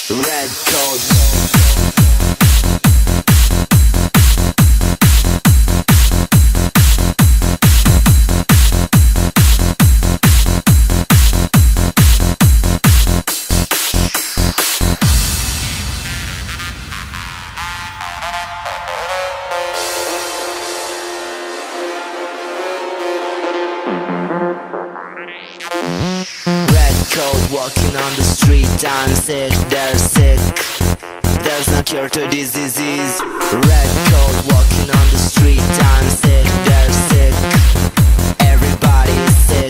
Red coat. Walking on the street, I'm sick, they're sick. There's no cure to this disease. Red coat, walking on the street, I'm sick, they're sick. Everybody is sick.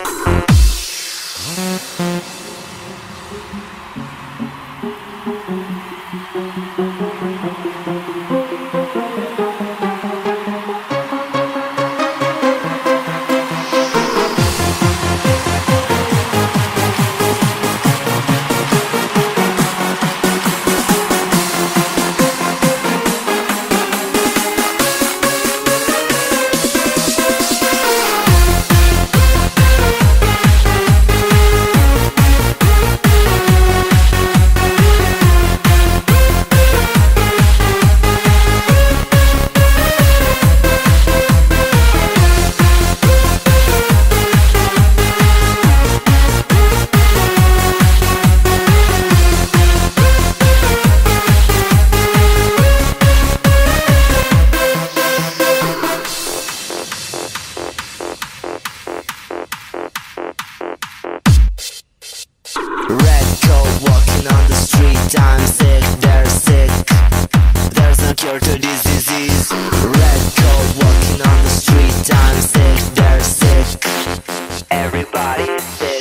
Red coat, walking on the street, I'm sick, they're sick. There's no cure to this disease. Red coat, walking on the street, I'm sick, they're sick. Everybody is sick.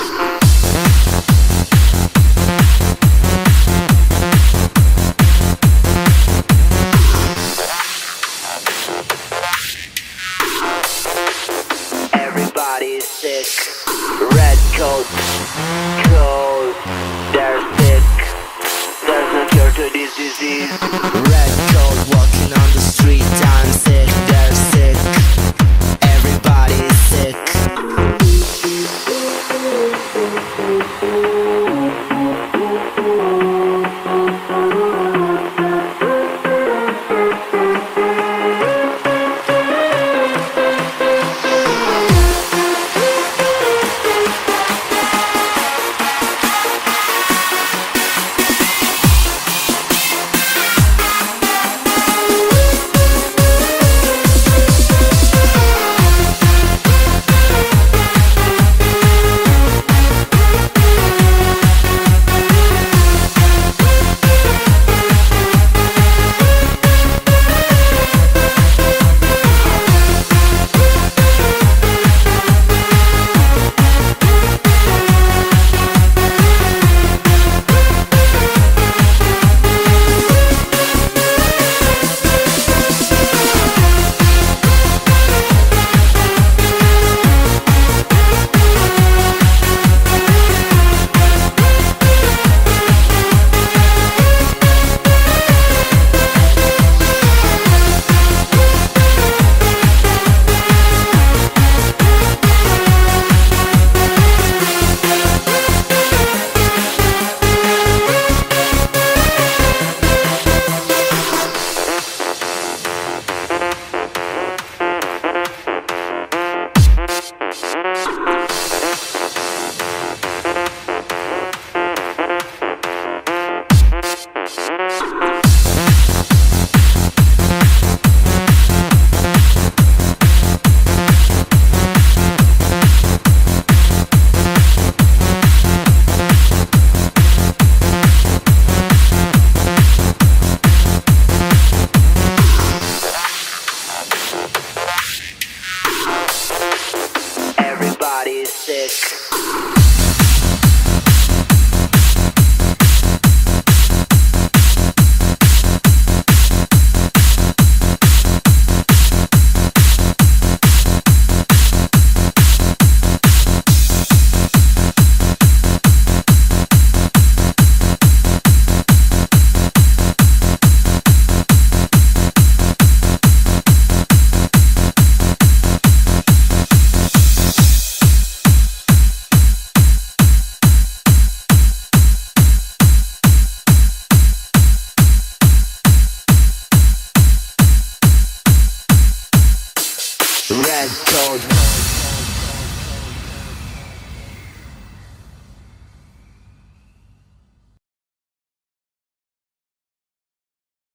Everybody is sick. Red coat, they're sick. There's no cure to this disease. Red coat, walking